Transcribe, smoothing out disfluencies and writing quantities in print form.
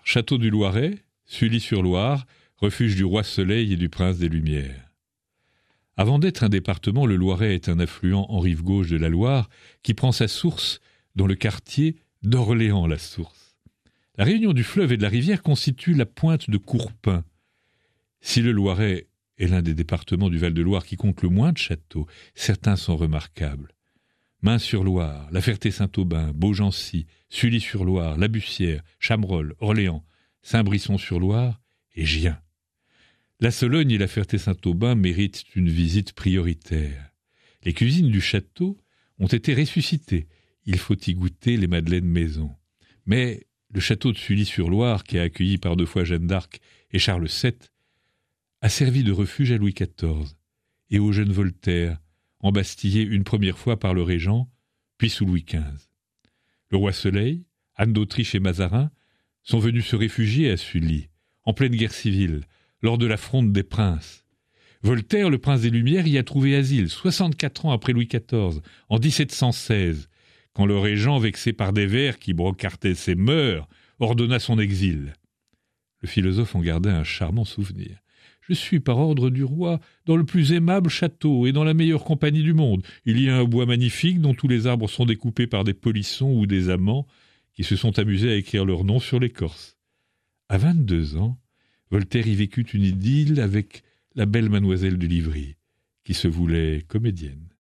Château du Loiret, Sully-sur-Loire, refuge du roi Soleil et du prince des Lumières. Avant d'être un département, le Loiret est un affluent en rive gauche de la Loire qui prend sa source dans le quartier d'Orléans-la-Source. La réunion du fleuve et de la rivière constitue la pointe de Courpin. Si le Loiret est l'un des départements du Val-de-Loire qui compte le moins de châteaux, certains sont remarquables. Main-sur-Loire, La Ferté-Saint-Aubin, Beaugency, Sully-sur-Loire, La Bussière, Chamerolle, Orléans, Saint-Brisson-sur-Loire et Gien. La Sologne et La Ferté-Saint-Aubin méritent une visite prioritaire. Les cuisines du château ont été ressuscitées. Il faut y goûter les madeleines maison. Mais le château de Sully-sur-Loire, qui a accueilli par 2 fois Jeanne d'Arc et Charles VII, a servi de refuge à Louis XIV et au jeune Voltaire, embastillé une première fois par le Régent, puis sous Louis XV. Le roi Soleil, Anne d'Autriche et Mazarin sont venus se réfugier à Sully, en pleine guerre civile, lors de la fronde des princes. Voltaire, le prince des Lumières, y a trouvé asile 64 ans après Louis XIV, en 1716, quand le Régent, vexé par des vers qui brocartaient ses mœurs, ordonna son exil. Le philosophe en gardait un charmant souvenir. « Je suis, par ordre du roi, dans le plus aimable château et dans la meilleure compagnie du monde. Il y a un bois magnifique dont tous les arbres sont découpés par des polissons ou des amants qui se sont amusés à écrire leur nom sur l'écorce. » À 22 ans, Voltaire y vécut une idylle avec la belle mademoiselle de Livry, qui se voulait comédienne.